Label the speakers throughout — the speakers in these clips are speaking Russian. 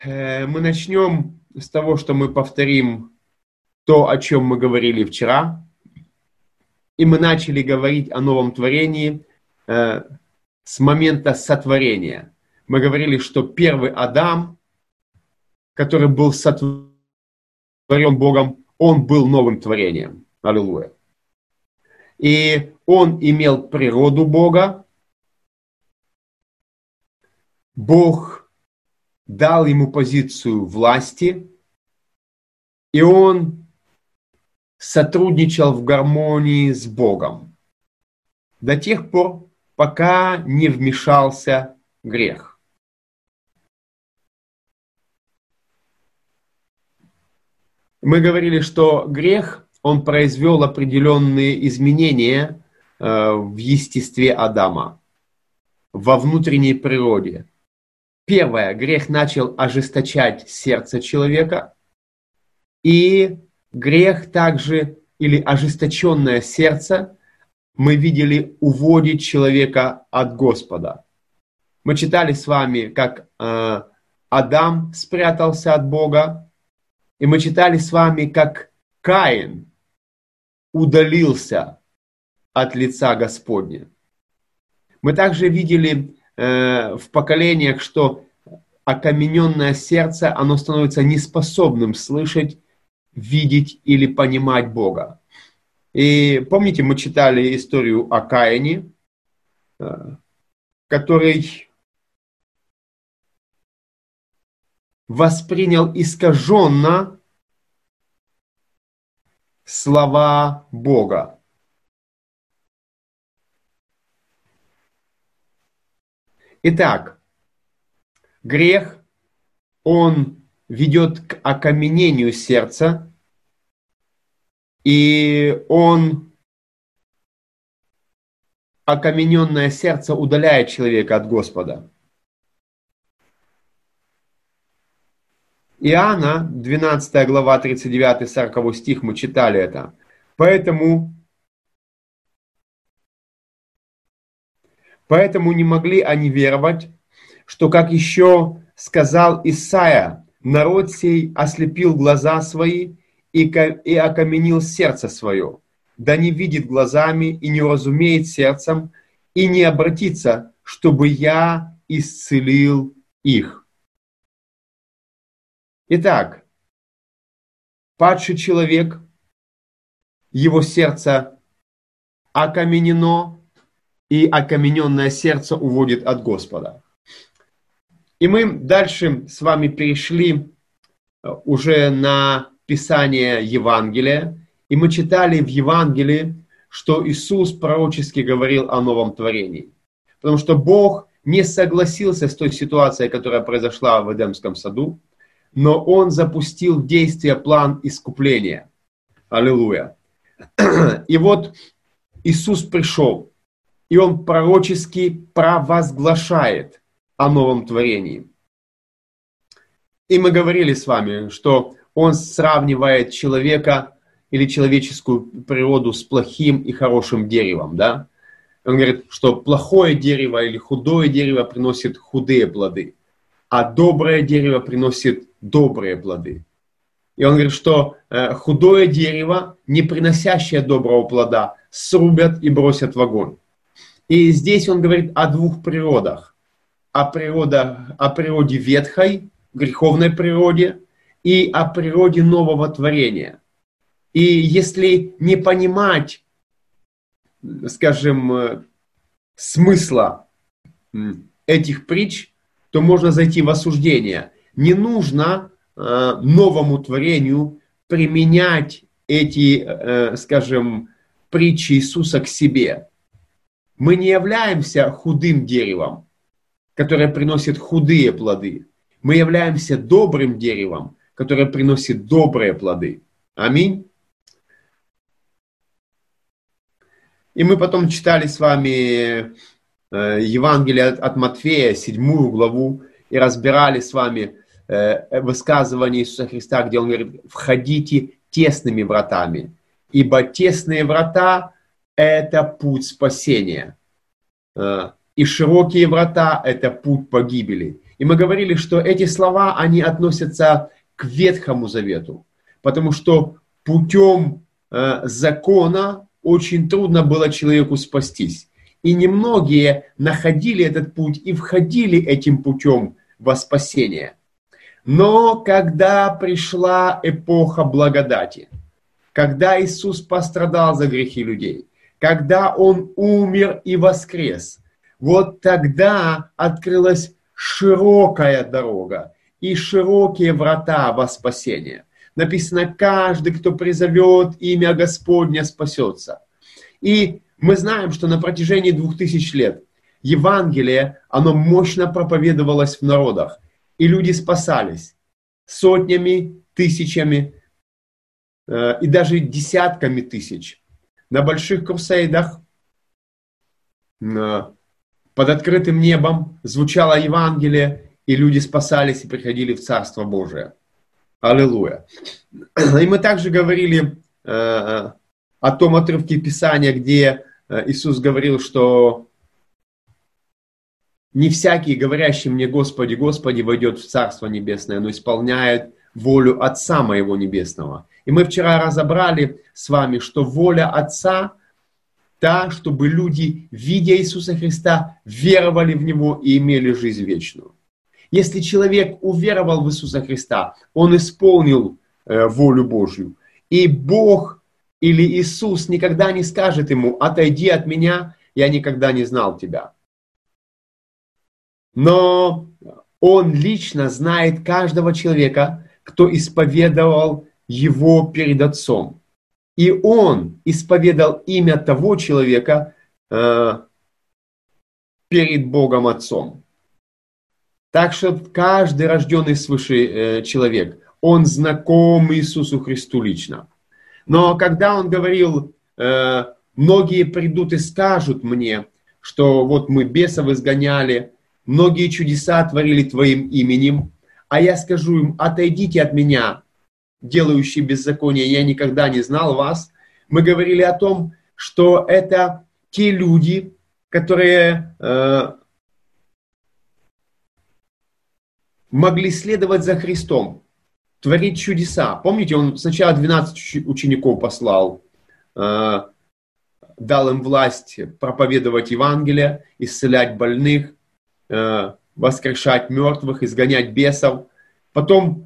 Speaker 1: Мы начнем с того, что мы повторим то, о чем мы говорили вчера. И мы начали говорить о новом творении с момента сотворения. Мы говорили, что первый Адам, который был сотворен Богом, он был новым творением. Аллилуйя. И он имел природу Бога. Бог дал ему позицию власти, и он сотрудничал в гармонии с Богом до тех пор, пока не вмешался грех. Мы говорили, что грех, он произвел определенные изменения в естестве Адама, во внутренней природе. Первое, грех начал ожесточать сердце человека, и грех также, или ожесточенное сердце, мы видели, уводит человека от Господа. Мы читали с вами, как Адам спрятался от Бога, и мы читали с вами, как Каин удалился от лица Господня. Мы также видели в поколениях, что окамененное сердце, оно становится неспособным слышать, видеть или понимать Бога. И помните, мы читали историю о Каине, который воспринял искаженно слова Бога. Итак, грех, он ведет к окаменению сердца, и окамененное сердце удаляет человека от Господа. Иоанна, 12 глава, 39-40 стих, мы читали это. Поэтому не могли они веровать, что, как еще сказал Исаия, народ сей ослепил глаза свои и окаменил сердце свое, да не видит глазами и не уразумеет сердцем, и не обратится, чтобы я исцелил их. Итак, падший человек, его сердце окаменено, и окамененное сердце уводит от Господа. И мы дальше с вами перешли уже на Писание Евангелия, и мы читали в Евангелии, что Иисус пророчески говорил о новом творении. Потому что Бог не согласился с той ситуацией, которая произошла в Эдемском саду, но Он запустил в действие план искупления. Аллилуйя. И вот Иисус пришел, и Он пророчески провозглашает о новом творении. И мы говорили с вами, что Он сравнивает человека или человеческую природу с плохим и хорошим деревом. Да? Он говорит, что плохое дерево или худое дерево приносит худые плоды, а доброе дерево приносит добрые плоды. И он говорит, что худое дерево, не приносящее доброго плода, срубят и бросят в огонь. И здесь он говорит о двух природах. О природе ветхой, греховной природе, и о природе нового творения. И если не понимать, скажем, смысла этих притч, то можно зайти в осуждение. Не нужно новому творению применять эти, скажем, притчи Иисуса к себе. Мы не являемся худым деревом, которое приносит худые плоды. Мы являемся добрым деревом, которое приносит добрые плоды. Аминь. И мы потом читали с вами Евангелие от Матфея, 7 главу, и разбирали с вами высказывание Иисуса Христа, где Он говорит: «Входите тесными вратами, ибо тесные врата – это путь спасения, и широкие врата – это путь погибели, И мы говорили, что эти слова, они относятся к Ветхому Завету, потому что путем закона очень трудно было человеку спастись. И немногие находили этот путь и входили этим путем во спасение. Но когда пришла эпоха благодати, когда Иисус пострадал за грехи людей, когда Он умер и воскрес, вот тогда открылась широкая дорога и широкие врата во спасение. Написано, каждый, кто призовет имя Господня, спасется. И мы знаем, что на протяжении 2000 лет Евангелие, оно мощно проповедовалось в народах. И люди спасались сотнями, тысячами и даже десятками тысяч. На больших крусейдах под открытым небом звучало Евангелие, и люди спасались и приходили в Царство Божие. Аллилуйя. И мы также говорили о том отрывке Писания, где Иисус говорил, что не всякий, говорящий мне Господи, Господи, войдет в Царство Небесное, но исполняет волю Отца Моего Небесного. И мы вчера разобрали с вами, что воля Отца та, чтобы люди, видя Иисуса Христа, веровали в Него и имели жизнь вечную. Если человек уверовал в Иисуса Христа, он исполнил волю Божью. И Бог или Иисус никогда не скажет ему: отойди от меня, я никогда не знал тебя. Но Он лично знает каждого человека, кто исповедовал Его перед Отцом. И Он исповедал имя того человека перед Богом Отцом. Так что каждый рожденный свыше человек, он знаком Иисусу Христу лично. Но когда Он говорил, многие придут и скажут мне, что вот мы бесов изгоняли, многие чудеса творили Твоим именем, а я скажу им: отойдите от меня, делающие беззаконие, я никогда не знал вас. Мы говорили о том, что это те люди, которые могли следовать за Христом, творить чудеса. Помните, Он сначала 12 учеников послал, дал им власть проповедовать Евангелие, исцелять больных, воскрешать мертвых, изгонять бесов. Потом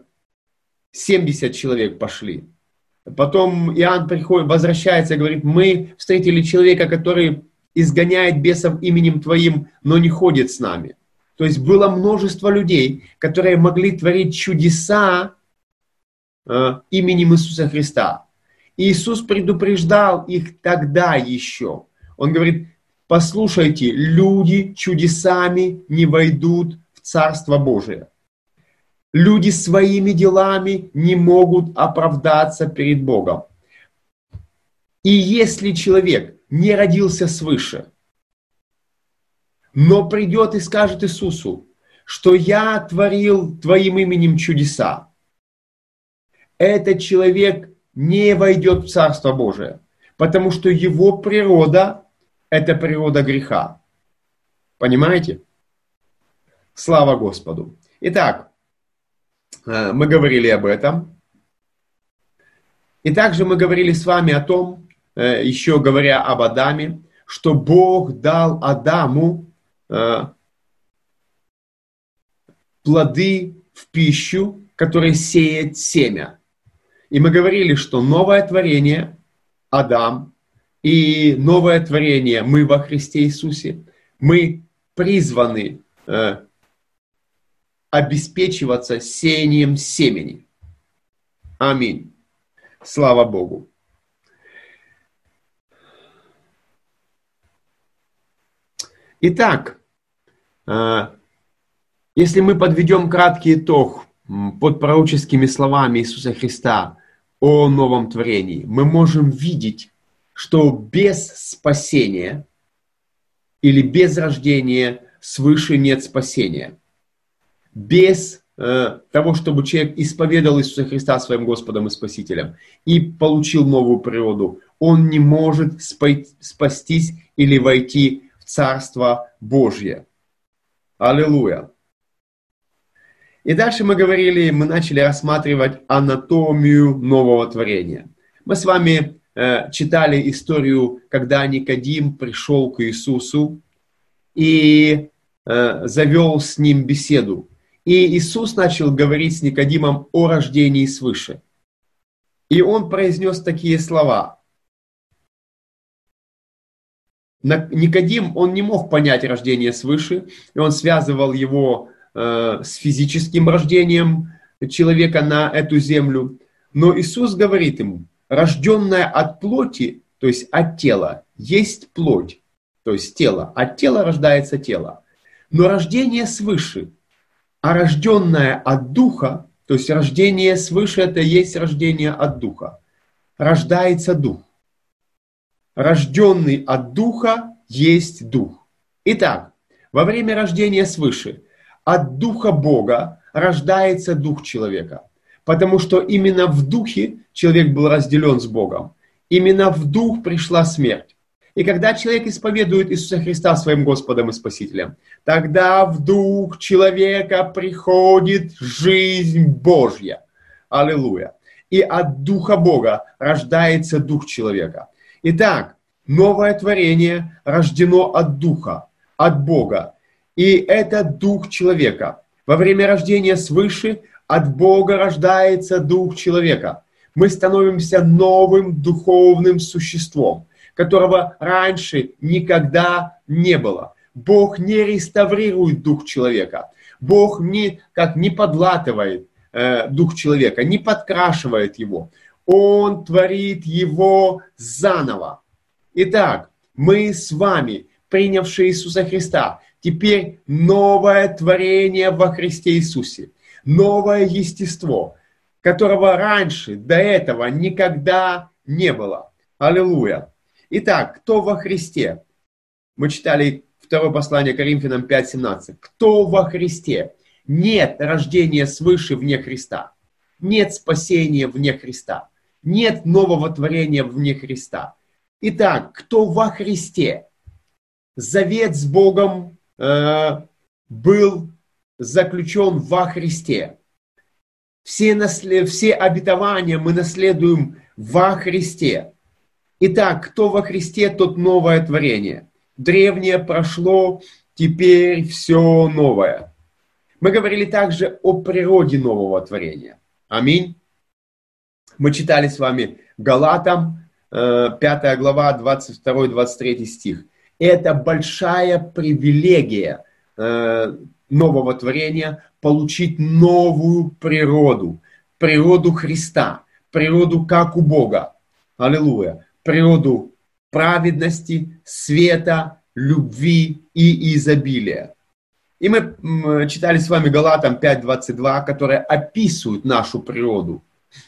Speaker 1: 70 человек пошли. Потом Иоанн приходит, возвращается и говорит: мы встретили человека, который изгоняет бесов именем Твоим, но не ходит с нами. То есть было множество людей, которые могли творить чудеса именем Иисуса Христа. И Иисус предупреждал их тогда еще. Он говорит: послушайте, люди чудесами не войдут в Царство Божие. Люди своими делами не могут оправдаться перед Богом. И если человек не родился свыше, но придет и скажет Иисусу, что я творил Твоим именем чудеса, этот человек не войдет в Царство Божие, потому что его природа – это природа греха. Понимаете? Слава Господу. Итак, мы говорили об этом. И также мы говорили с вами о том, еще говоря об Адаме, что Бог дал Адаму плоды в пищу, которые сеет семя. И мы говорили, что новое творение, Адам, и новое творение, мы во Христе Иисусе, мы призваны обеспечиваться сеянием семени. Аминь. Слава Богу. Итак, если мы подведем краткий итог под пророческими словами Иисуса Христа о новом творении, мы можем видеть, что без спасения или без рождения свыше нет спасения. Без того, чтобы человек исповедал Иисуса Христа своим Господом и Спасителем и получил новую природу, он не может спастись или войти в Царство Божье. Аллилуйя. И дальше мы начали рассматривать анатомию нового творения. Мы с вами читали историю, когда Никодим пришел к Иисусу и завел с ним беседу. И Иисус начал говорить с Никодимом о рождении свыше. И он произнес такие слова. Никодим, он не мог понять рождение свыше, и он связывал его с физическим рождением человека на эту землю. Но Иисус говорит ему, рожденное от плоти, то есть от тела, есть плоть, то есть тело. От тела рождается тело. Но рождение свыше, а рожденное от духа, то есть рождение свыше, это есть рождение от духа. Рождается дух. Рожденный от духа есть дух. Итак, во время рождения свыше от духа Бога рождается дух человека. Потому что именно в духе человек был разделен с Богом. Именно в дух пришла смерть. И когда человек исповедует Иисуса Христа своим Господом и Спасителем, тогда в дух человека приходит жизнь Божья. Аллилуйя. И от духа Бога рождается дух человека. Итак, новое творение рождено от духа, от Бога. И это дух человека. Во время рождения свыше от Бога рождается дух человека. Мы становимся новым духовным существом, которого раньше никогда не было. Бог не реставрирует дух человека. Бог не подлатывает дух человека, не подкрашивает его. Он творит его заново. Итак, мы с вами, принявшие Иисуса Христа, теперь новое творение во Христе Иисусе. Новое естество, которого раньше, до этого никогда не было. Аллилуйя. Итак, кто во Христе? Мы читали второе послание Коринфянам 5:17. Кто во Христе? Нет рождения свыше вне Христа. Нет спасения вне Христа. Нет нового творения вне Христа. Итак, кто во Христе? Завет с Богом был заключен во Христе. Все обетования мы наследуем во Христе. Итак, кто во Христе, тот новое творение. Древнее прошло, теперь все новое. Мы говорили также о природе нового творения. Аминь. Мы читали с вами Галатам, 5 глава, 22-23 стих. Это большая привилегия нового творения получить новую природу. Природу Христа. Природу как у Бога. Аллилуйя. Природу праведности, света, любви и изобилия. И мы читали с вами Галатам 5:22, которая описывает нашу природу.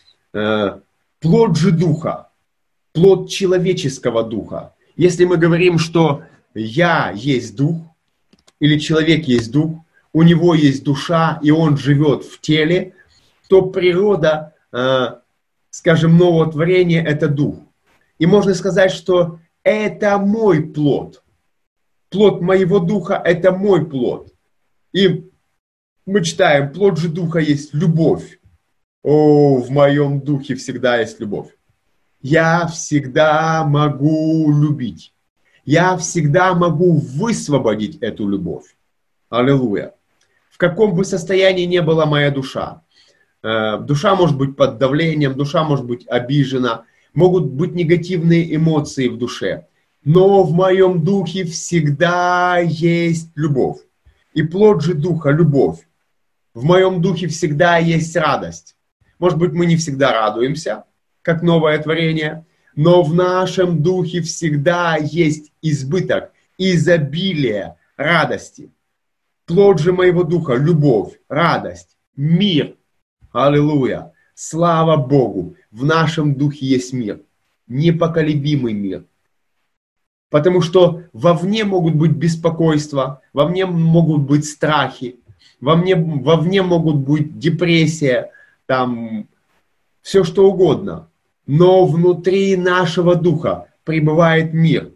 Speaker 1: Плод же духа, плод человеческого духа. Если мы говорим, что я есть дух, или человек есть дух, у него есть душа, и он живет в теле, то природа, скажем, нового творения – это дух. И можно сказать, что это мой плод. Плод моего духа – это мой плод. И мы читаем, плод же духа есть любовь. О, в моем духе всегда есть любовь. Я всегда могу любить. Я всегда могу высвободить эту любовь. Аллилуйя. В каком бы состоянии ни была моя душа. Душа может быть под давлением, душа может быть обижена. Могут быть негативные эмоции в душе. Но в моем духе всегда есть любовь. И плод же духа – любовь. В моем духе всегда есть радость. Может быть, мы не всегда радуемся, как новое творение, но в нашем духе всегда есть избыток, изобилие радости. Плод же моего духа – любовь, радость, мир. Аллилуйя. Слава Богу. В нашем духе есть мир. Непоколебимый мир. Потому что вовне могут быть беспокойства, вовне могут быть страхи, вовне могут быть депрессия, там все что угодно. Но внутри нашего духа пребывает мир,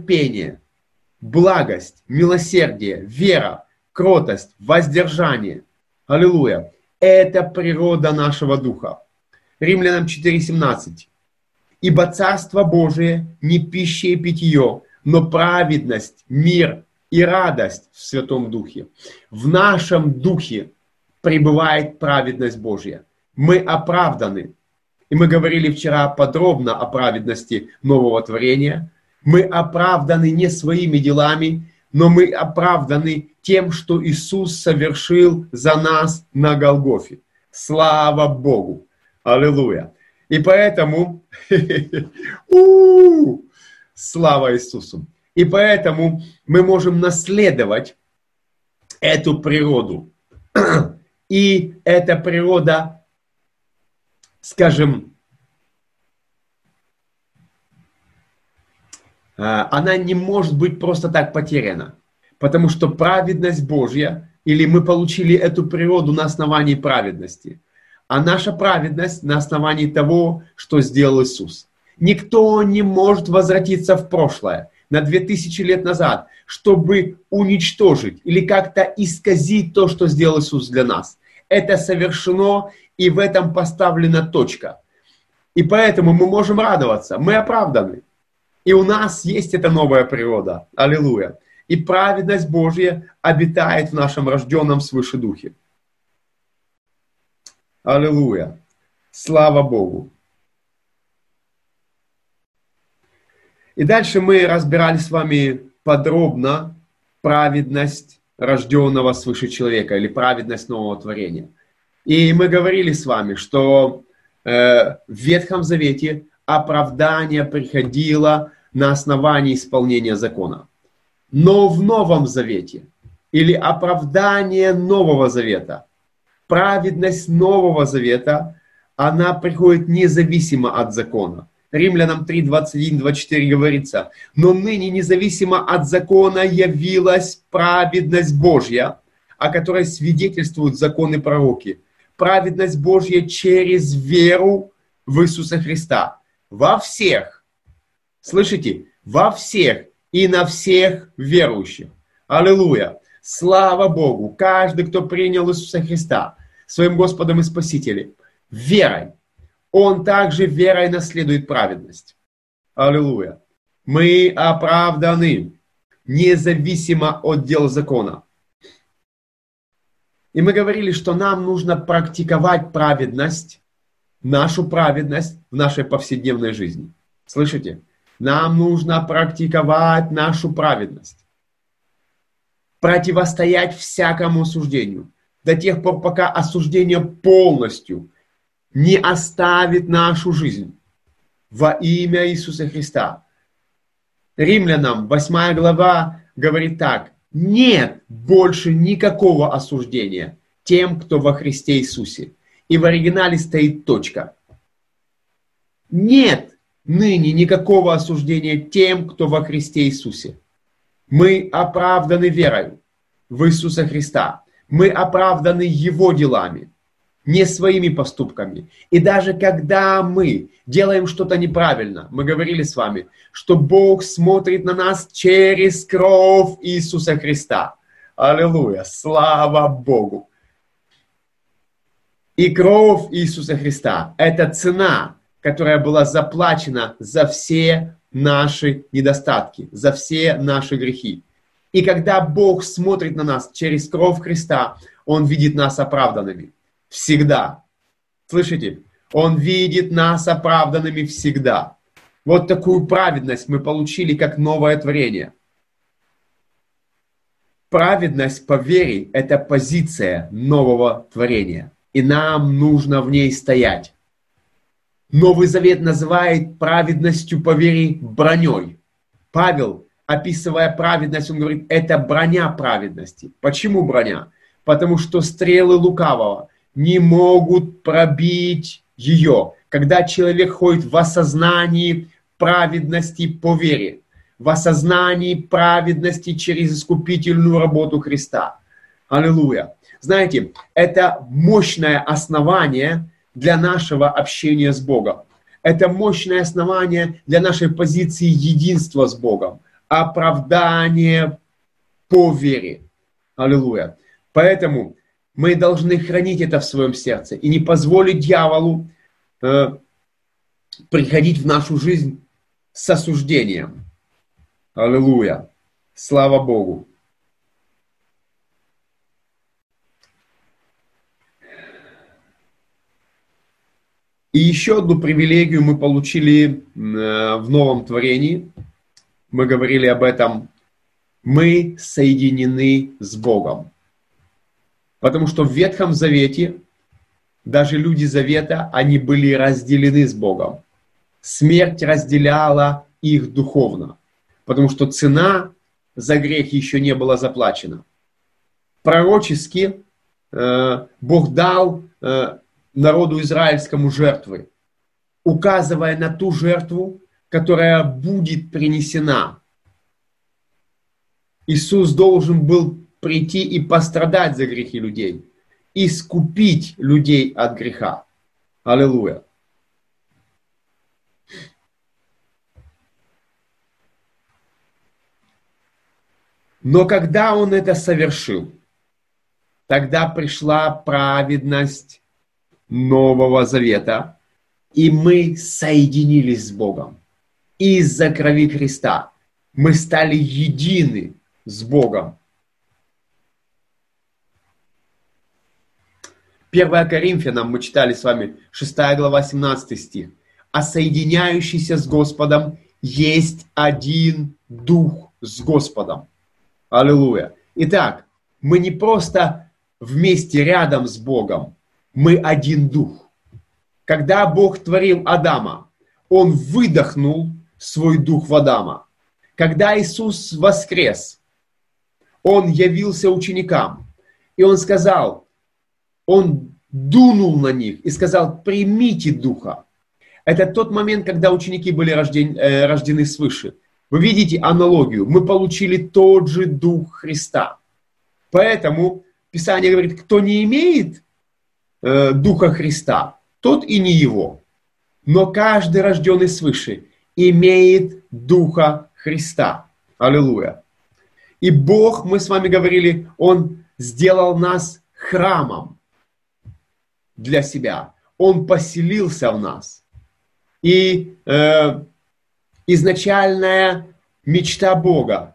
Speaker 1: долготерпение, благость, милосердие, вера, кротость, воздержание. Аллилуйя. Это природа нашего духа. Римлянам 4:17. Ибо Царство Божие не пища и питье, но праведность, мир и радость в Святом Духе. В нашем духе пребывает праведность Божья. Мы оправданы. И мы говорили вчера подробно о праведности нового творения. Мы оправданы не своими делами, но мы оправданы тем, что Иисус совершил за нас на Голгофе. Слава Богу! Аллилуйя! И поэтому, слава Иисусу! И поэтому мы можем наследовать эту природу. И эта природа, скажем, она не может быть просто так потеряна. Потому что праведность Божья, или мы получили эту природу на основании праведности, а наша праведность на основании того, что сделал Иисус. Никто не может возвратиться в прошлое, на 2000 лет назад, чтобы уничтожить или как-то исказить то, что сделал Иисус для нас. Это совершено, и в этом поставлена точка. И поэтому мы можем радоваться, мы оправданы. И у нас есть эта новая природа. Аллилуйя. И праведность Божья обитает в нашем рожденном свыше духе. Аллилуйя. Слава Богу. И дальше мы разбирали с вами подробно праведность рожденного свыше человека или праведность нового творения. И мы говорили с вами, что в Ветхом Завете оправдание приходило на основании исполнения закона. Но в Новом Завете или оправдание Нового Завета, праведность Нового Завета, она приходит независимо от закона. Римлянам 3:21-24 говорится: «Но ныне независимо от закона явилась праведность Божья, о которой свидетельствуют законы и пророки. Праведность Божья через веру в Иисуса Христа. Во всех». Слышите? Во всех и на всех верующих. Аллилуйя! Слава Богу! Каждый, кто принял Иисуса Христа своим Господом и Спасителем, верой, он также верой наследует праведность. Аллилуйя! Мы оправданы, независимо от дел закона. И мы говорили, что нам нужно практиковать праведность, нашу праведность в нашей повседневной жизни. Слышите? Нам нужно практиковать нашу праведность. Противостоять всякому осуждению. До тех пор, пока осуждение полностью не оставит нашу жизнь. Во имя Иисуса Христа. Римлянам 8 глава говорит так: нет больше никакого осуждения тем, кто во Христе Иисусе. И в оригинале стоит точка. Нет ныне никакого осуждения тем, кто во Христе Иисусе. Мы оправданы верой в Иисуса Христа. Мы оправданы Его делами, не своими поступками. И даже когда мы делаем что-то неправильно, мы говорили с вами, что Бог смотрит на нас через кровь Иисуса Христа. Аллилуйя! Слава Богу! И кровь Иисуса Христа – это цена, которая была заплачена за все наши недостатки, за все наши грехи. И когда Бог смотрит на нас через кровь Христа, Он видит нас оправданными. Всегда. Слышите? Он видит нас оправданными всегда. Вот такую праведность мы получили как новое творение. Праведность по вере – это позиция нового творения. И нам нужно в ней стоять. Новый Завет называет праведностью по вере броней. Павел, описывая праведность, он говорит, это броня праведности. Почему броня? Потому что стрелы лукавого не могут пробить ее. Когда человек ходит в осознании праведности по вере, в осознании праведности через искупительную работу Христа. Аллилуйя. Знаете, это мощное основание для нашего общения с Богом. Это мощное основание для нашей позиции единства с Богом. Оправдание по вере. Аллилуйя. Поэтому мы должны хранить это в своем сердце и не позволить дьяволу приходить в нашу жизнь с осуждением. Аллилуйя! Слава Богу! И еще одну привилегию мы получили в новом творении. Мы говорили об этом. Мы соединены с Богом. Потому что в Ветхом Завете даже люди Завета, они были разделены с Богом. Смерть разделяла их духовно. Потому что цена за грех еще не была заплачена. Пророчески Бог дал народу израильскому жертвы, указывая на ту жертву, которая будет принесена. Иисус должен был прийти и пострадать за грехи людей, искупить людей от греха. Аллилуйя. Но когда Он это совершил, тогда пришла праведность Нового Завета, и мы соединились с Богом. Из-за крови Христа мы стали едины с Богом. 1 Коринфянам мы читали с вами 6 глава 17 стих. «А соединяющийся с Господом есть один Дух с Господом». Аллилуйя. Итак, мы не просто вместе рядом с Богом, мы один Дух. Когда Бог творил Адама, Он выдохнул свой Дух в Адама. Когда Иисус воскрес, Он явился ученикам, и Он сказал, Он дунул на них и сказал, примите Духа. Это тот момент, когда ученики были рождены свыше. Вы видите аналогию. Мы получили тот же Дух Христа. Поэтому Писание говорит, кто не имеет Духа Христа, тот и не его. Но каждый рожденный свыше имеет Духа Христа. Аллилуйя. И Бог, мы с вами говорили, Он сделал нас храмом для себя. Он поселился в нас. И изначальная мечта Бога,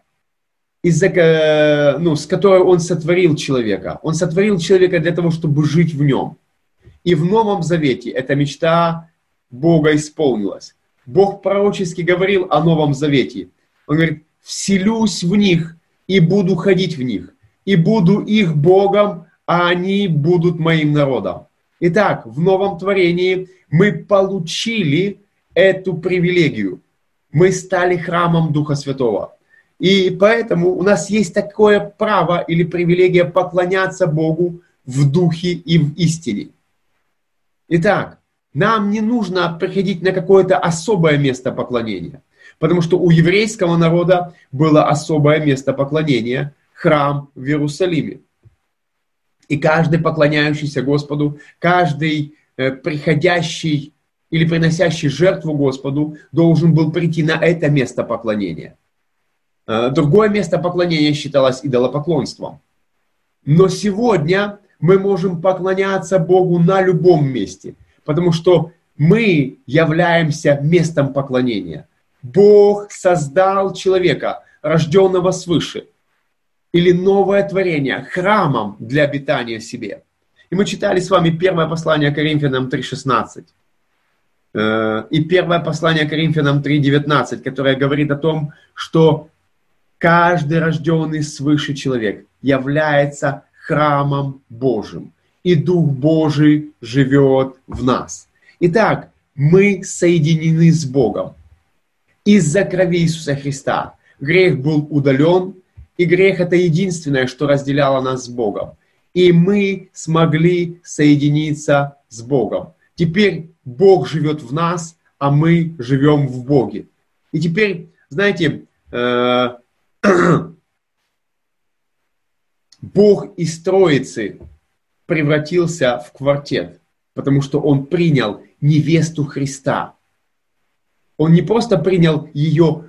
Speaker 1: с которой Он сотворил человека. Он сотворил человека для того, чтобы жить в нем. И в Новом Завете эта мечта Бога исполнилась. Бог пророчески говорил о Новом Завете. Он говорит, вселюсь в них и буду ходить в них. И буду их Богом, а они будут моим народом. Итак, в новом творении мы получили эту привилегию. Мы стали храмом Духа Святого. И поэтому у нас есть такое право или привилегия поклоняться Богу в духе и в истине. Итак, нам не нужно приходить на какое-то особое место поклонения, потому что у еврейского народа было особое место поклонения – храм в Иерусалиме. И каждый поклоняющийся Господу, каждый приходящий или приносящий жертву Господу должен был прийти на это место поклонения. Другое место поклонения считалось идолопоклонством. Но сегодня мы можем поклоняться Богу на любом месте, потому что мы являемся местом поклонения. Бог создал человека, рожденного свыше, или новое творение, храмом для обитания себе. И мы читали с вами первое послание Коринфянам 3:16 и первое послание Коринфянам 3:19, которое говорит о том, что каждый рожденный свыше человек является храмом Божьим, и Дух Божий живет в нас. Итак, мы соединены с Богом. Из-за крови Иисуса Христа грех был удален, и грех – это единственное, что разделяло нас с Богом. И мы смогли соединиться с Богом. Теперь Бог живет в нас, а мы живем в Боге. И теперь, знаете, Бог из Троицы превратился в квартет, потому что Он принял невесту Христа. Он не просто принял ее,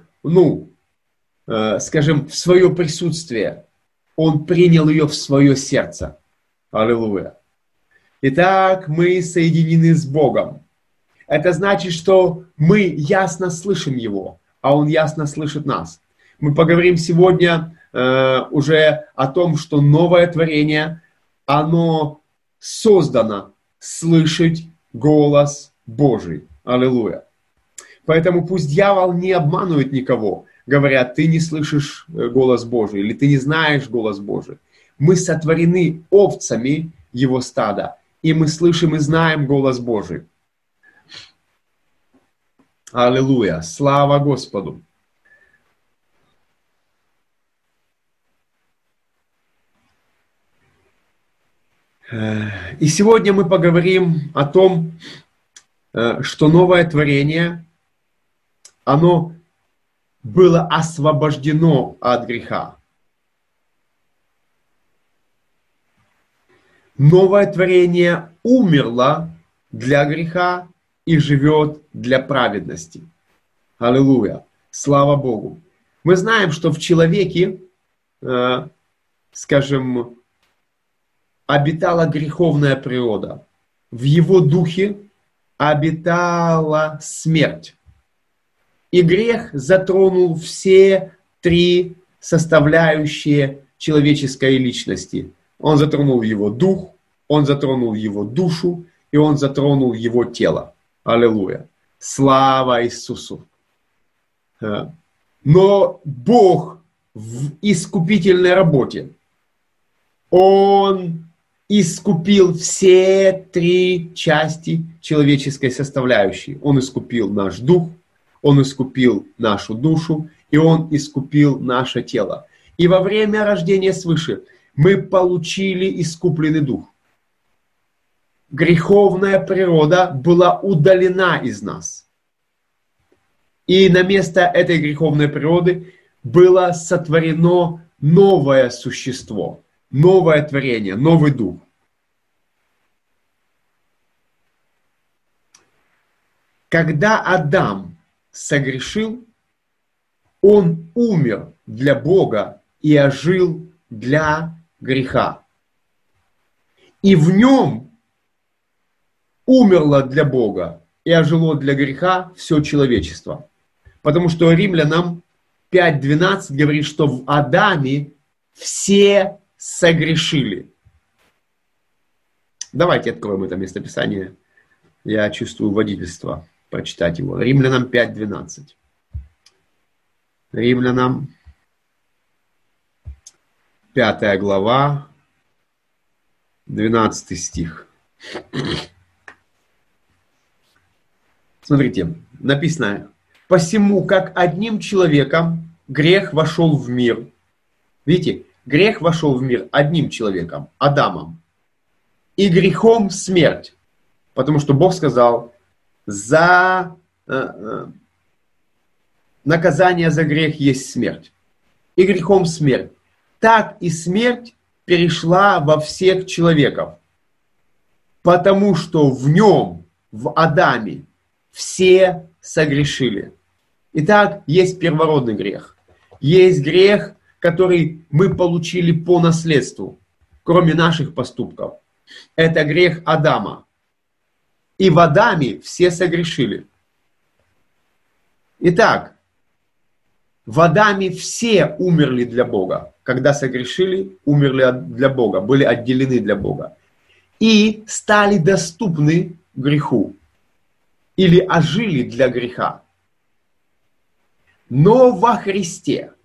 Speaker 1: скажем, в свое присутствие, Он принял ее в свое сердце. Аллилуйя. Итак, мы соединены с Богом. Это значит, что мы ясно слышим Его, а Он ясно слышит нас. Мы поговорим сегодня уже о том, что новое творение, оно создано слышать голос Божий. Аллилуйя. Поэтому пусть дьявол не обманывает никого, говоря, ты не слышишь голос Божий или ты не знаешь голос Божий. Мы сотворены овцами Его стада, и мы слышим и знаем голос Божий. Аллилуйя! Слава Господу! И сегодня мы поговорим о том, что новое творение, оно было освобождено от греха. Новое творение умерло для греха и живет для праведности. Аллилуйя! Слава Богу! Мы знаем, что в человеке, скажем, обитала греховная природа. В его духе обитала смерть. И грех затронул все три составляющие человеческой личности. Он затронул его дух, он затронул его душу, и он затронул его тело. Аллилуйя! Слава Иисусу! Но Бог в искупительной работе, Он искупил все три части человеческой составляющей. Он искупил наш дух, Он искупил нашу душу, и Он искупил наше тело. И во время рождения свыше мы получили искупленный дух. Греховная природа была удалена из нас. И на место этой греховной природы было сотворено новое существо, новое творение, новый дух. Когда Адам согрешил, он умер для Бога и ожил для греха. И в нем умерло для Бога и ожило для греха все человечество. Потому что Римлянам 5:12 говорит, что в Адаме все согрешили. Давайте откроем это местописание. Я чувствую водительство прочитать его. Римлянам 5:12. Римлянам 5 глава, 12 стих. Смотрите, написано: «Посему, как одним человеком грех вошел в мир». Видите, грех вошел в мир одним человеком, Адамом. И грехом смерть. Потому что Бог сказал, наказание за грех есть смерть. И грехом смерть. Так и смерть перешла во всех человеков. Потому что в нем, в Адаме, все согрешили. Итак, есть первородный грех. Есть грех, который мы получили по наследству, кроме наших поступков. Это грех Адама. И в Адаме все согрешили. Итак, в Адаме все умерли для Бога. Когда согрешили, умерли для Бога, были отделены для Бога. И стали доступны греху. Или ожили для греха. Но во Христе.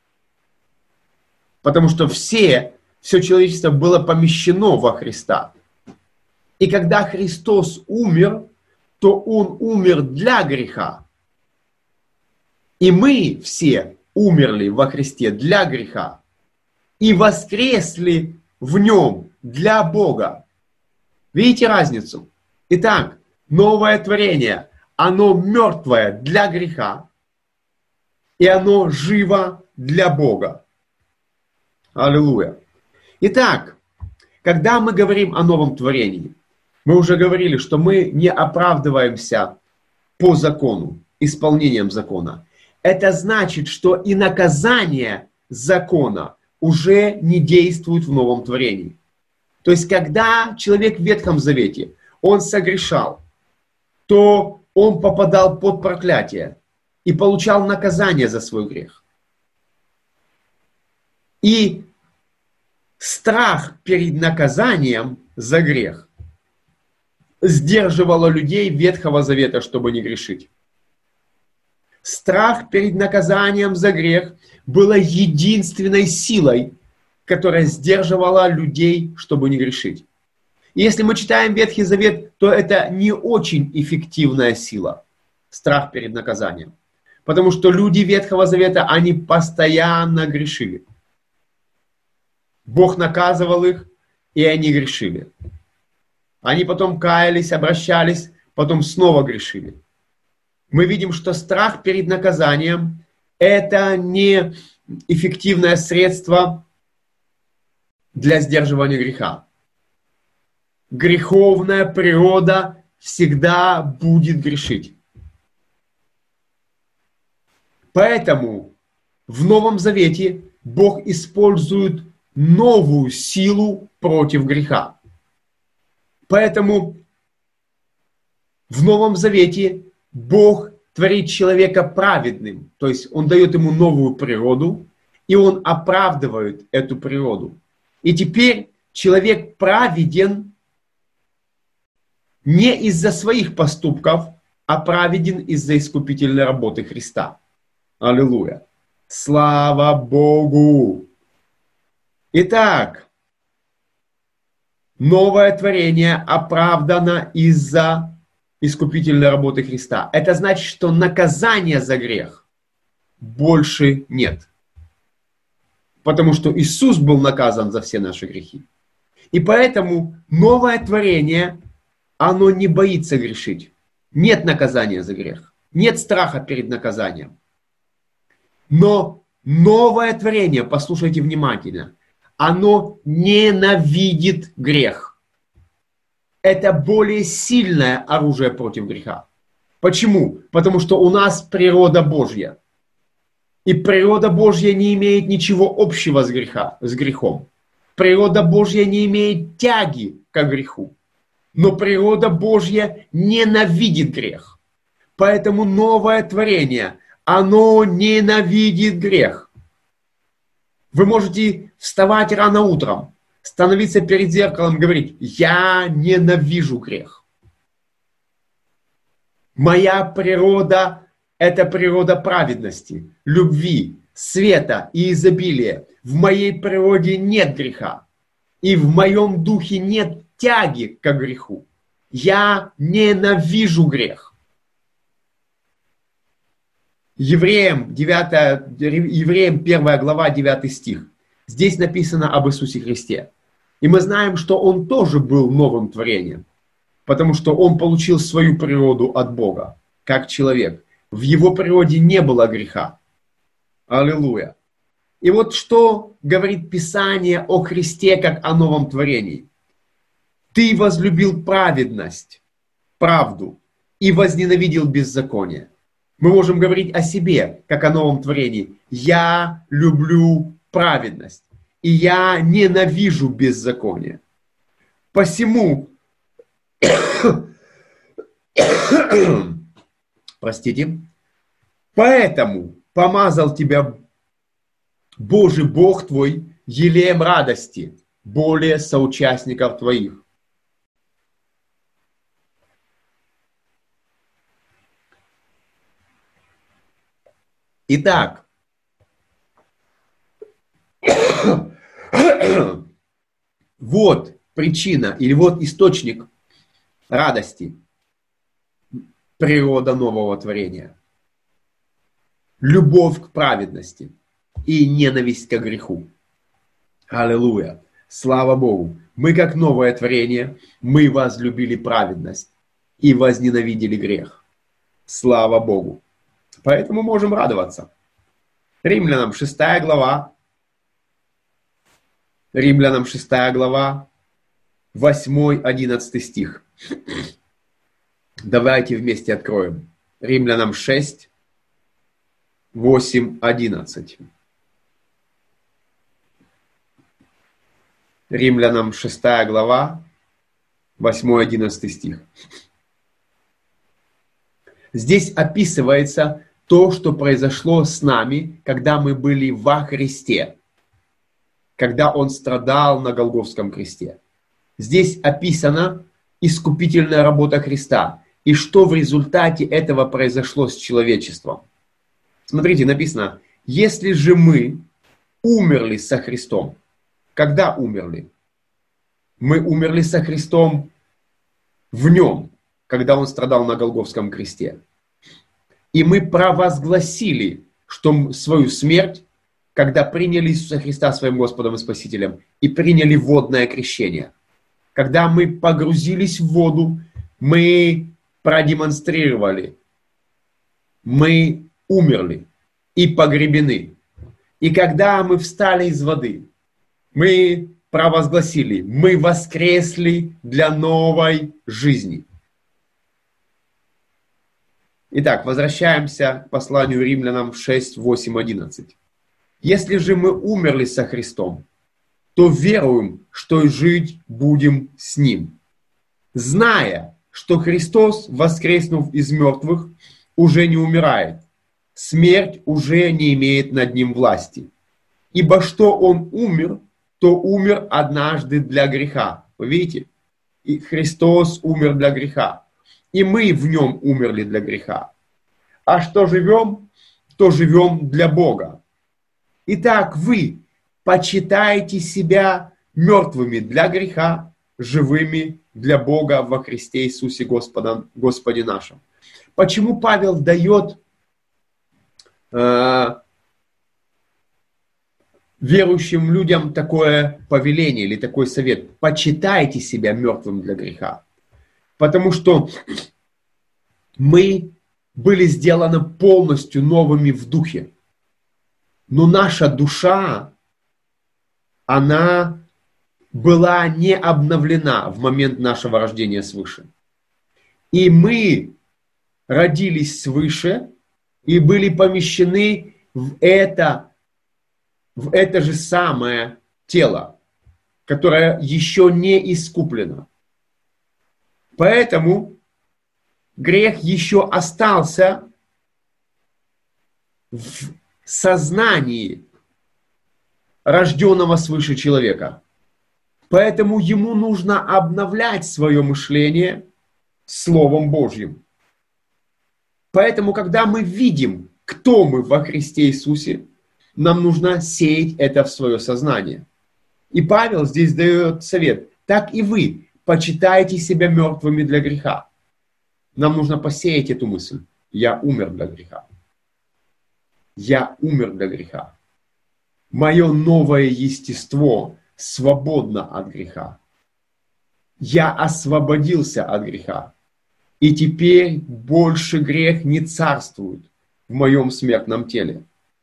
Speaker 1: Потому что все человечество было помещено во Христа. И когда Христос умер, то Он умер для греха. И мы все умерли во Христе для греха. И воскресли в Нем для Бога. Видите разницу? Итак, новое творение, оно мертвое для греха. И оно живо для Бога. Аллилуйя. Итак, когда мы говорим о новом творении, мы уже говорили, что мы не оправдываемся по закону, исполнением закона. Это значит, что и наказание закона уже не действует в новом творении. То есть, когда человек в Ветхом Завете, он согрешал, то он попадал под проклятие и получал наказание за свой грех. И страх перед наказанием за грех сдерживало людей Ветхого Завета, чтобы не грешить. Страх перед наказанием за грех была единственной силой, которая сдерживала людей, чтобы не грешить. И если мы читаем Ветхий Завет, то это не очень эффективная сила, страх перед наказанием. Потому что люди Ветхого Завета, они постоянно грешили. Бог наказывал их, и они грешили. Они потом каялись, обращались, потом снова грешили. Мы видим, что страх перед наказанием – это не эффективное средство для сдерживания греха. Греховная природа всегда будет грешить. Поэтому в Новом Завете Бог использует новую силу против греха. Поэтому в Новом Завете Бог творит человека праведным, то есть Он дает ему новую природу, и Он оправдывает эту природу. И теперь человек праведен не из-за своих поступков, а праведен из-за искупительной работы Христа. Аллилуйя! Слава Богу! Итак, новое творение оправдано из-за искупительной работы Христа. Это значит, что наказания за грех больше нет. Потому что Иисус был наказан за все наши грехи. И поэтому новое творение, оно не боится грешить. Нет наказания за грех. Нет страха перед наказанием. Но новое творение, послушайте внимательно, оно ненавидит грех. Это более сильное оружие против греха. Почему? Потому что у нас природа Божья. И природа Божья не имеет ничего общего с грехом. Природа Божья не имеет тяги к греху. Но природа Божья ненавидит грех. Поэтому новое творение, оно ненавидит грех. Вы можете вставать рано утром, становиться перед зеркалом и говорить: я ненавижу грех. Моя природа – это природа праведности, любви, света и изобилия. В моей природе нет греха. И в моем духе нет тяги к греху. Я ненавижу грех. Евреям 1 глава 9 стих. Здесь написано об Иисусе Христе. И мы знаем, что Он тоже был новым творением, потому что Он получил свою природу от Бога, как человек. В Его природе не было греха. Аллилуйя. И вот что говорит Писание о Христе, как о новом творении. Ты возлюбил праведность, правду, и возненавидел беззаконие. Мы можем говорить о себе, как о новом творении. Я люблю праведность, и я ненавижу беззаконие. Посему, простите, поэтому помазал тебя Божий Бог твой елеем радости, более соучастников твоих. Итак, вот причина или вот источник радости, природа нового творения. Любовь к праведности и ненависть к греху. Аллилуйя! Слава Богу! Мы как новое творение, мы возлюбили праведность и возненавидели грех. Слава Богу! Поэтому можем радоваться. Римлянам 6 глава. Римлянам 6 глава, 8-11 стих. Давайте вместе откроем. Римлянам 6, 8, 11. Римлянам 6 глава, 8-11 стих. Здесь описывается то, что произошло с нами, когда мы были во Христе, когда Он страдал на Голгофском кресте. Здесь описана искупительная работа Христа и что в результате этого произошло с человечеством. Смотрите, написано, если же мы умерли со Христом. Когда умерли? Мы умерли со Христом в Нем, когда Он страдал на Голгофском кресте. И мы провозгласили, что свою смерть, когда приняли Иисуса Христа своим Господом и Спасителем и приняли водное крещение. Когда мы погрузились в воду, мы продемонстрировали, мы умерли и погребены. И когда мы встали из воды, мы провозгласили, мы воскресли для новой жизни. Итак, возвращаемся к посланию Римлянам 6, 8, 11. Если же мы умерли со Христом, то веруем, что и жить будем с Ним, зная, что Христос, воскреснув из мертвых, уже не умирает. Смерть уже не имеет над Ним власти. Ибо что Он умер, то умер однажды для греха. Вы видите? И Христос умер для греха. И мы в Нем умерли для греха. А что живем, то живем для Бога. Итак, вы почитаете себя мертвыми для греха, живыми для Бога во Христе Иисусе Господе нашем. Почему Павел дает верующим людям такое повеление или такой совет? Почитайте себя мертвым для греха. Потому что мы были сделаны полностью новыми в духе. Но наша душа, она была не обновлена в момент нашего рождения свыше. И мы родились свыше и были помещены в это же самое тело, которое еще не искуплено. Поэтому грех еще остался в сознании рожденного свыше человека. Поэтому ему нужно обновлять свое мышление Словом Божьим. Поэтому, когда мы видим, кто мы во Христе Иисусе, нам нужно сеять это в свое сознание. И Павел здесь дает совет. Так и вы почитайте себя мертвыми для греха. Нам нужно посеять эту мысль. Я умер для греха. Я умер для греха. Мое новое естество свободно от греха. Я освободился от греха. И теперь больше грех не царствует в моем смертном теле.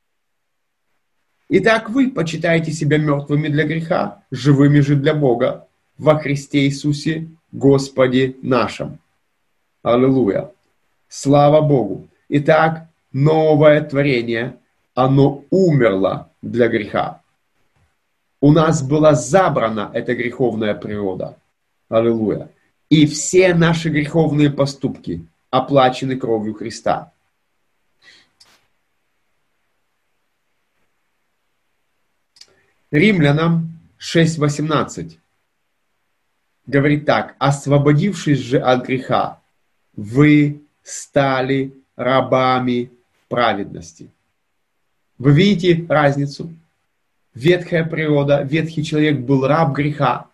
Speaker 1: Итак, вы почитаете себя мертвыми для греха, живыми же для Бога, во Христе Иисусе, Господе нашем. Аллилуйя. Слава Богу. Итак, новое творение, оно умерло для греха. У нас была забрана эта греховная природа. Аллилуйя. И все наши греховные поступки оплачены кровью Христа. Римлянам 6:18 говорит так. Освободившись же от греха, вы стали рабами праведности. Вы видите разницу? Ветхая природа, ветхий человек был раб греха.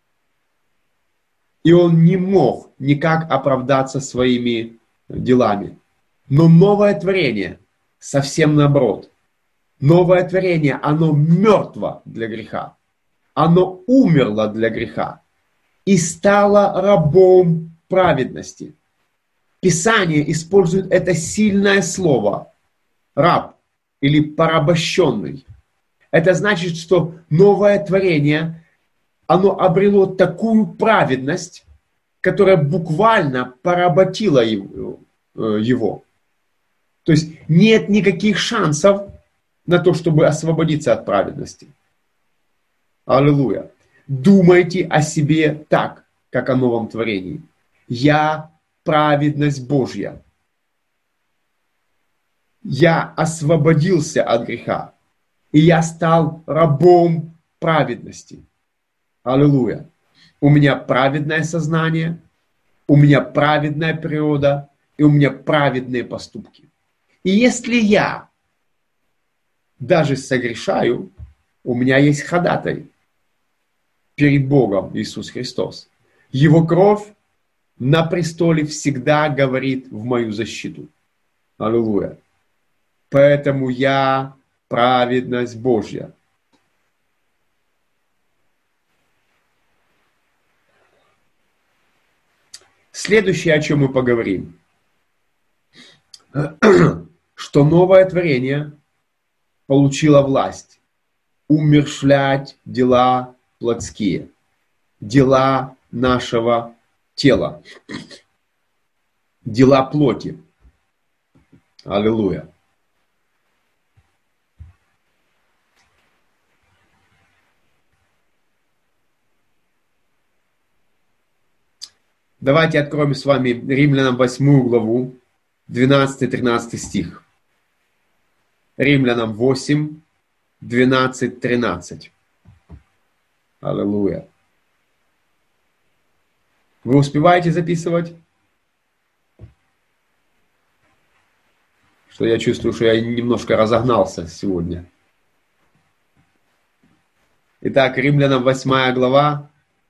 Speaker 1: И он не мог никак оправдаться своими делами. Но новое творение совсем наоборот. Новое творение, оно мертво для греха. Оно умерло для греха. И стало рабом праведности. Писание использует это сильное слово «раб» или «порабощенный». Это значит, что новое творение, оно обрело такую праведность, которая буквально поработила его. То есть нет никаких шансов на то, чтобы освободиться от праведности. Аллилуйя. думайте о себе так, как о новом творении. Я праведность Божья. Я освободился от греха. И я стал рабом праведности. Аллилуйя. У меня праведное сознание, у меня праведная природа, и у меня праведные поступки. И если я даже согрешаю, у меня есть ходатай перед Богом Иисус Христос. Его кровь на престоле всегда говорит в мою защиту. Аллилуйя. Поэтому я праведность Божья. Следующее, о чем мы поговорим, что новое творение получило власть умерщвлять дела плотские, дела нашего тела, дела плоти. Аллилуйя. Давайте откроем с вами Римлянам 8 главу, 12-13 стих. Римлянам 8, 12, 13. Аллилуйя. Вы успеваете записывать? Что я чувствую, что я немножко разогнался сегодня. Итак, Римлянам 8 глава,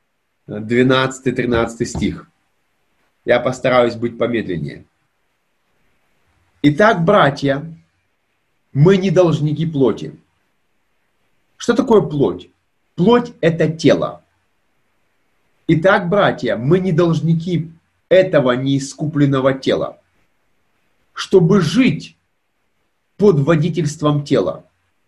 Speaker 1: 12-13 стих. Я постараюсь быть помедленнее. Итак, братья, мы не должники плоти. Что такое плоть? Плоть – это тело. Итак, братья, мы не должники этого неискупленного тела, чтобы жить под водительством тела.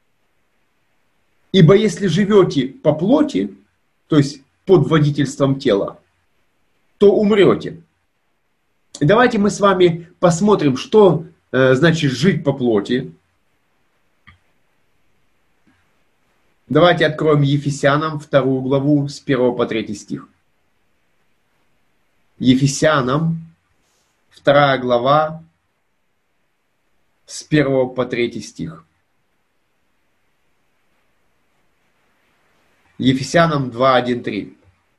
Speaker 1: Ибо если живете по плоти, то есть под водительством тела, то умрете. И давайте мы с вами посмотрим, что значит жить по плоти. Давайте откроем Ефесянам 2 главу с 1 по 3 стих. Ефесянам 2 глава с 1 по 3 стих. Ефесянам 2, 1, 3.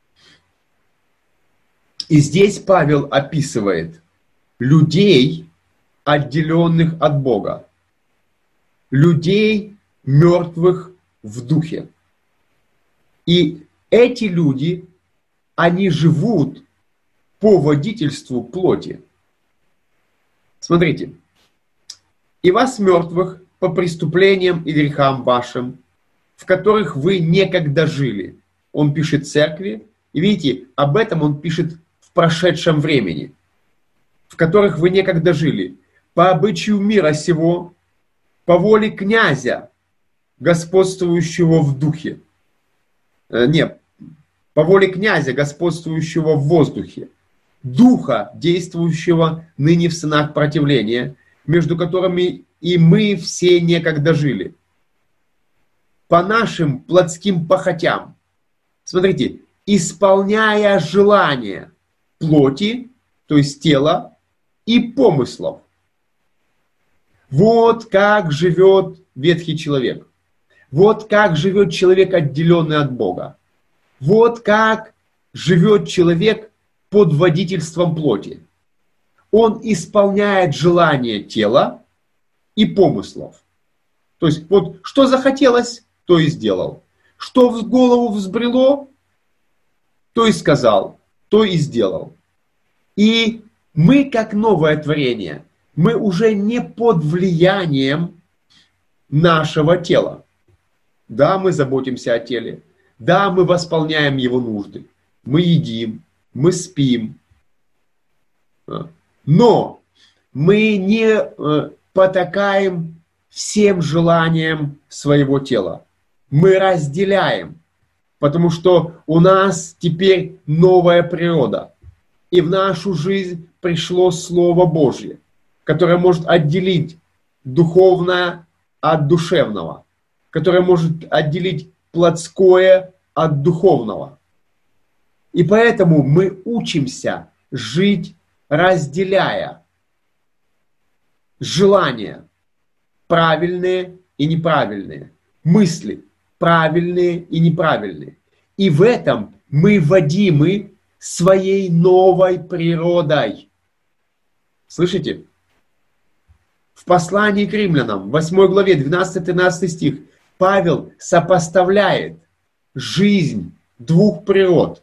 Speaker 1: И здесь Павел описывает людей, отделенных от Бога, людей, мертвых в духе. И эти люди, они живут по водительству плоти. Смотрите. И вас, мертвых, по преступлениям и грехам вашим, в которых вы некогда жили. Он пишет церкви, и видите, об этом он пишет в прошедшем времени, в которых вы некогда жили, по обычаю мира сего, по воле князя, господствующего в духе. По воле князя, господствующего в воздухе, духа, действующего ныне в сынах противления, между которыми и мы все некогда жили. По нашим плотским похотям. Смотрите, исполняя желания плоти, то есть тела, и помыслов. Вот как живет ветхий человек. Вот как живет человек, отделенный от Бога. Вот как живет человек под водительством плоти. Он исполняет желания тела и помыслов. То есть, вот что захотелось, то и сделал. Что в голову взбрело, то и сказал, то и сделал. И мы, как новое творение, мы уже не под влиянием нашего тела. Да, мы заботимся о теле. Да, мы восполняем его нужды. Мы едим, мы спим. Но мы не потакаем всем желаниям своего тела. Мы разделяем, потому что у нас теперь новая природа. И в нашу жизнь пришло Слово Божье, которое может отделить духовное от душевного, которое может отделить плотское от духовного. И поэтому мы учимся жить, разделяя желания правильные и неправильные, мысли правильные и неправильные. И в этом мы водимы своей новой природой. Слышите? В послании к римлянам, 8 главе, 12-13 стих, Павел сопоставляет жизнь двух природ.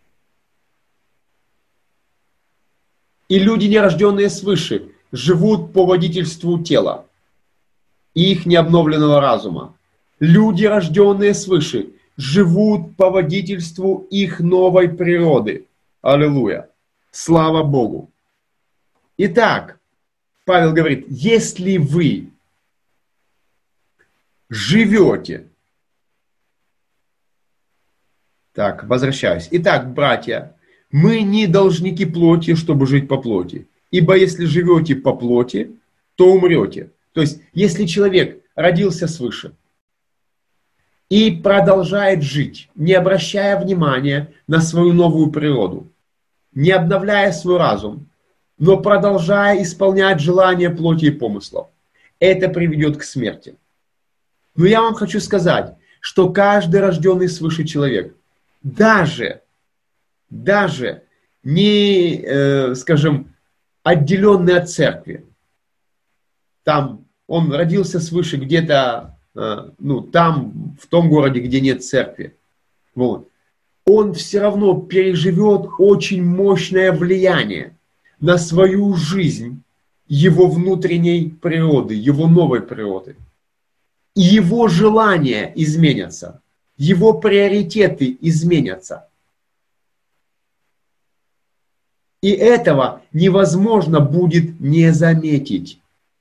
Speaker 1: И люди, нерожденные свыше, живут по водительству тела и их необновленного разума. Люди, рожденные свыше, живут по водительству их новой природы. Аллилуйя! Слава Богу! Итак, Павел говорит, если вы живете... Так, возвращаюсь. Итак, братья, мы не должники плоти, чтобы жить по плоти. Ибо если живете по плоти, то умрете. То есть, если человек родился свыше и продолжает жить, не обращая внимания на свою новую природу, не обновляя свой разум, но продолжая исполнять желания плоти и помыслов, это приведет к смерти. Но я вам хочу сказать, что каждый рожденный свыше человек, даже не, скажем, отделенный от церкви, там он родился свыше где-то, там, в том городе, где нет церкви, вот, он все равно переживет очень мощное влияние на свою жизнь его внутренней природы, его новой природы. И его желания изменятся, его приоритеты изменятся. И этого невозможно будет не заметить.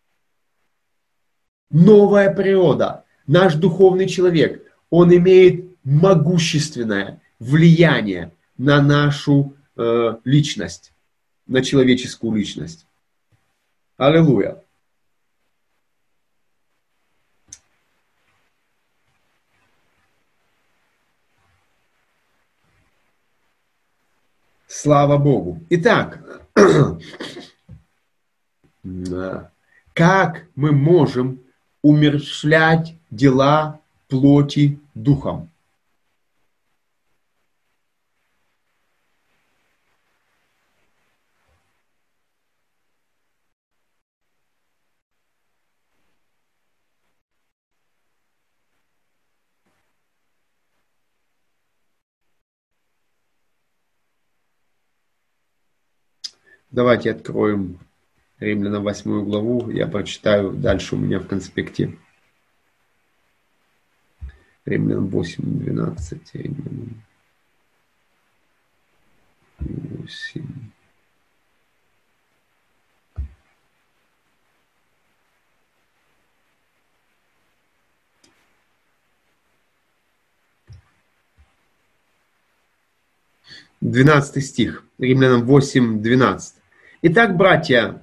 Speaker 1: Новая природа, наш духовный человек, он имеет могущественное влияние на нашу личность, на человеческую личность. Аллилуйя. Слава Богу. Итак, как мы можем умерщвлять дела плоти духом? Давайте откроем Римлянам 8 главу. Я прочитаю дальше у меня в конспекте. Римлянам 8, 12. Римлянам 8. Двенадцатый стих. Римлянам 8, 12. Итак, братья,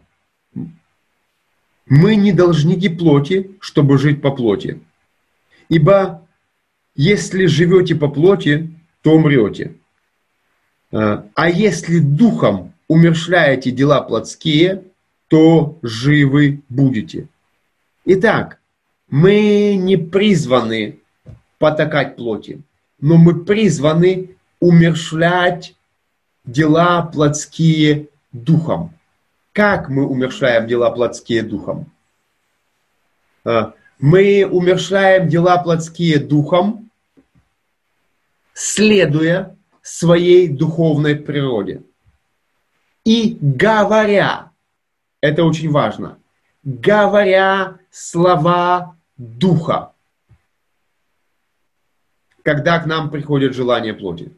Speaker 1: мы не должники плоти, чтобы жить по плоти. Ибо если живете по плоти, то умрете. А если духом умерщвляете дела плотские, то живы будете. Итак, мы не призваны потакать плоти, но мы призваны умерщвлять дела плотские духом. Как мы умерщвляем дела плотские духом? Мы умерщвляем дела плотские духом, следуя своей духовной природе. И говоря, это очень важно, говоря слова духа, когда к нам приходит желание плоти.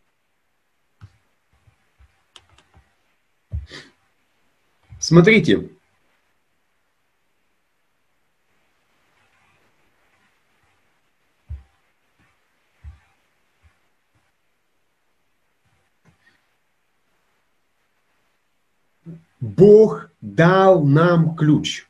Speaker 1: Смотрите. Бог дал нам ключ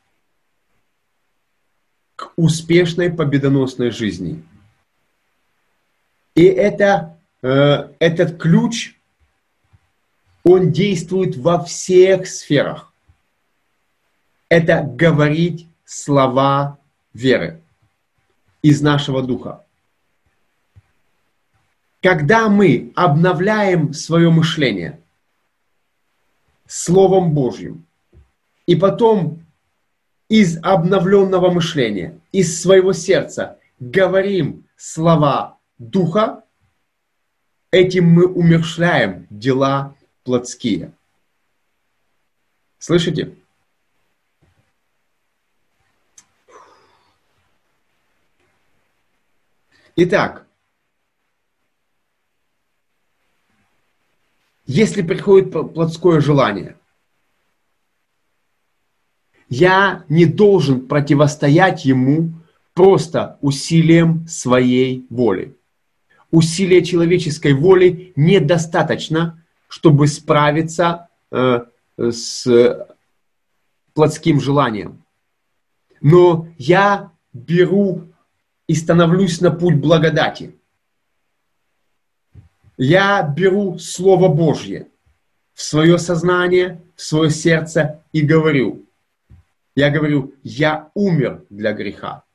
Speaker 1: к успешной победоносной жизни. И этот ключ, он действует во всех сферах. Это говорить слова веры из нашего духа. Когда мы обновляем свое мышление Словом Божьим, и потом из обновленного мышления, из своего сердца говорим слова Духа, этим мы умерщвляем дела плотские. Слышите? Итак, если приходит плотское желание, я не должен противостоять ему просто усилием своей воли. Усилия человеческой воли недостаточно, чтобы справиться с плотским желанием. Но я беру и становлюсь на путь благодати. Я беру Слово Божье в свое сознание, в свое сердце и говорю. Я говорю, я умер для греха.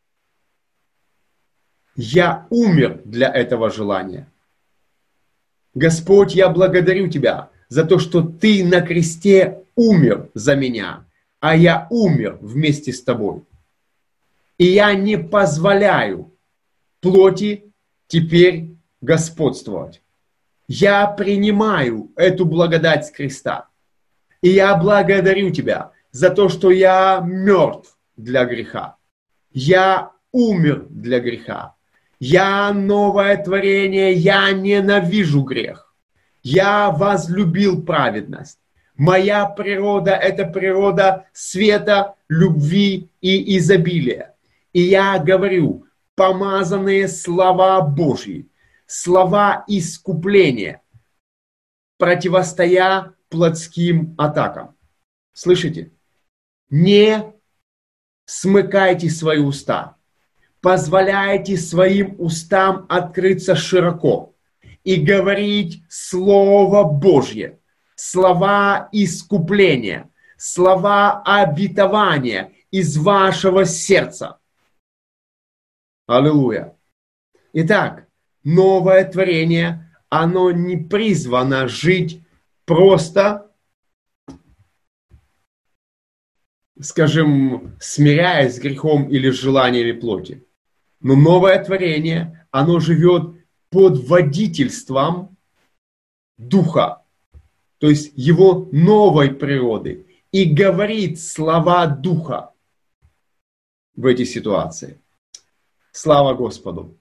Speaker 1: Я умер для этого желания. Господь, я благодарю Тебя за то, что Ты на кресте умер за меня, а я умер вместе с Тобой. И я не позволяю плоти теперь господствовать. Я принимаю эту благодать с креста. И я благодарю Тебя за то, что я мертв для греха. Я умер для греха. Я новое творение, я ненавижу грех. Я возлюбил праведность. Моя природа – это природа света, любви и изобилия. И я говорю помазанные слова Божьи, слова искупления, противостоя плотским атакам. Слышите? Не смыкайте свои уста. Позволяйте своим устам открыться широко и говорить Слово Божье, слова искупления, слова обетования из вашего сердца. Аллилуйя. Итак, новое творение, оно не призвано жить просто, скажем, смиряясь с грехом или с желаниями плоти. Но новое творение, оно живет под водительством Духа, то есть его новой природы, и говорит слова Духа в эти ситуации. Слава Господу!